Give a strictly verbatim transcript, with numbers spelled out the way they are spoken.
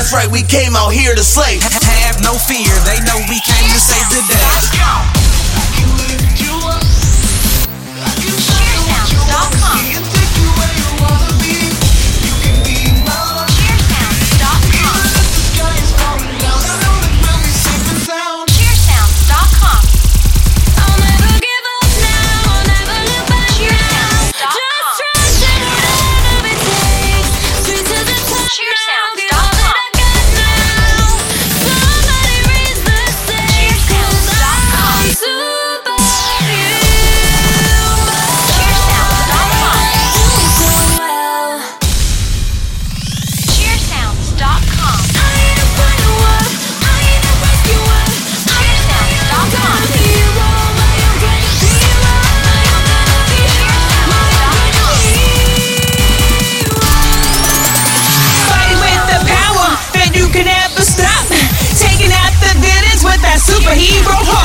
That's right, we came out here to slay. Have no fear, they know we came to save the day. Superhero.